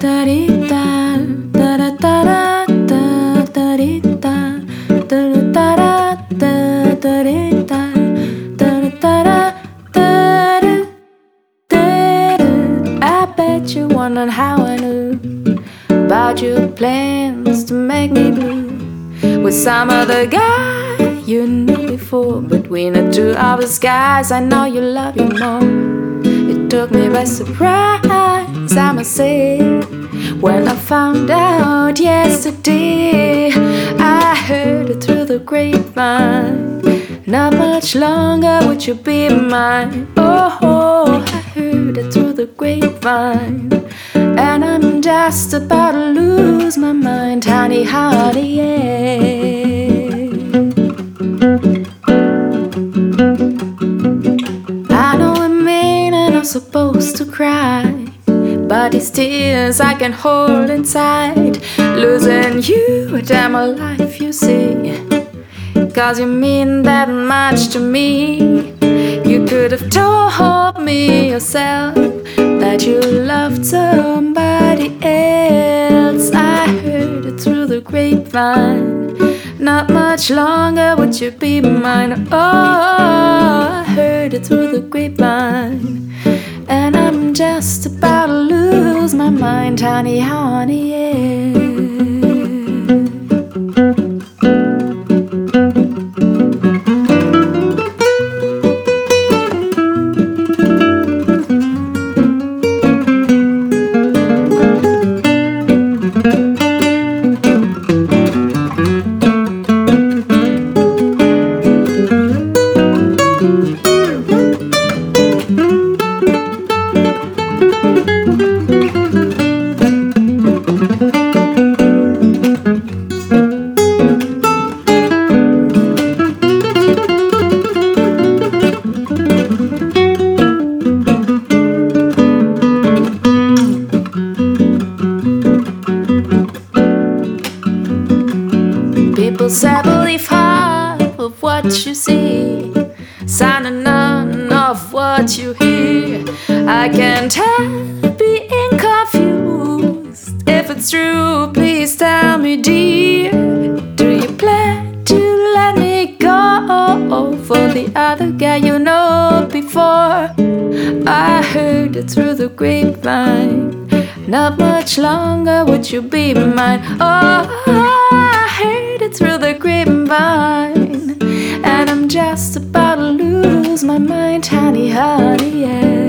da-dee-da, da-da-da-da-da, da-dee-da, da-da-da-da-da, da-dee-da, da-da-da-da-da-da-da. I bet you wondered how I knew about your plans to make me blue with some other guy you knew before. Between the two of us guys, I know you love you more. It took me by surprise, I must say, when I found out yesterday. I heard it through the grapevine. Not much longer would you be mine. Oh, I heard it through the grapevine. And I'm just about to lose my mind, honey, honey, yeah. I know I mean and I'm supposed to cry, but these tears I can hold inside. Losing you, a damn life, you see, 'cause you mean that much to me. You could have told me yourself that you loved somebody else. I heard it through the grapevine. Not much longer would you be mine. Oh, I heard it through the grapevine. And I'm just about to lose my mind, honey, honey, yeah. People say believe half of what you see, signing none of what you hear. I can't help being confused. If it's true, please tell me, dear. Do you plan to let me go for the other guy you know before? I heard it through the grapevine. Not much longer would you be mine. Oh, I heard it through the grapevine. And I'm just about to lose my mind, honey, honey, yeah.